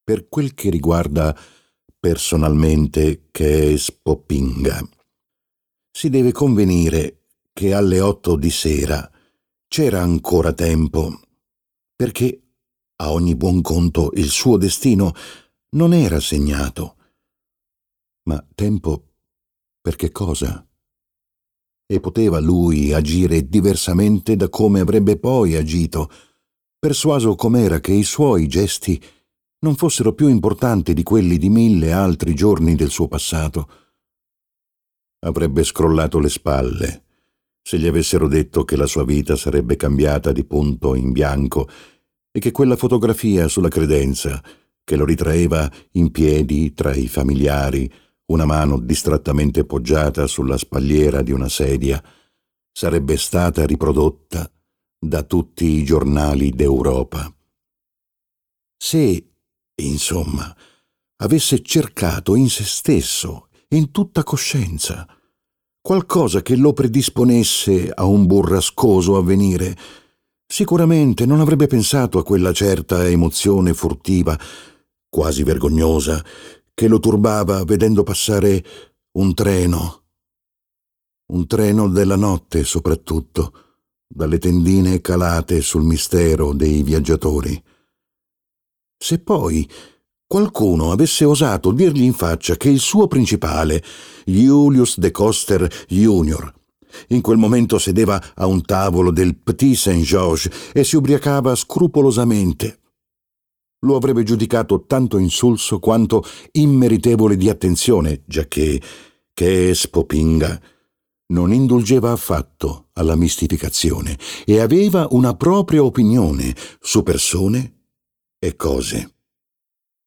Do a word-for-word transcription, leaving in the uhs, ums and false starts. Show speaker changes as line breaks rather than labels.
per quel che riguarda personalmente Cees Poppinga. Si deve convenire che alle otto di sera c'era ancora tempo, perché a ogni buon conto il suo destino non era segnato. Ma tempo per che cosa? E poteva lui agire diversamente da come avrebbe poi agito, persuaso com'era che i suoi gesti non fossero più importanti di quelli di mille altri giorni del suo passato. Avrebbe scrollato le spalle se gli avessero detto che la sua vita sarebbe cambiata di punto in bianco e che quella fotografia sulla credenza, che lo ritraeva in piedi tra i familiari, una mano distrattamente poggiata sulla spalliera di una sedia, sarebbe stata riprodotta da tutti i giornali d'Europa. Se, insomma, avesse cercato in se stesso, in tutta coscienza, qualcosa che lo predisponesse a un burrascoso avvenire, sicuramente non avrebbe pensato a quella certa emozione furtiva, quasi vergognosa, che lo turbava vedendo passare un treno. Un treno della notte, soprattutto, dalle tendine calate sul mistero dei viaggiatori. Se poi qualcuno avesse osato dirgli in faccia che il suo principale, Julius de Coster junior, in quel momento sedeva a un tavolo del Petit Saint-Georges e si ubriacava scrupolosamente, lo avrebbe giudicato tanto insulso quanto immeritevole di attenzione, giacché Cees Poppinga non indulgeva affatto alla mistificazione e aveva una propria opinione su persone e cose.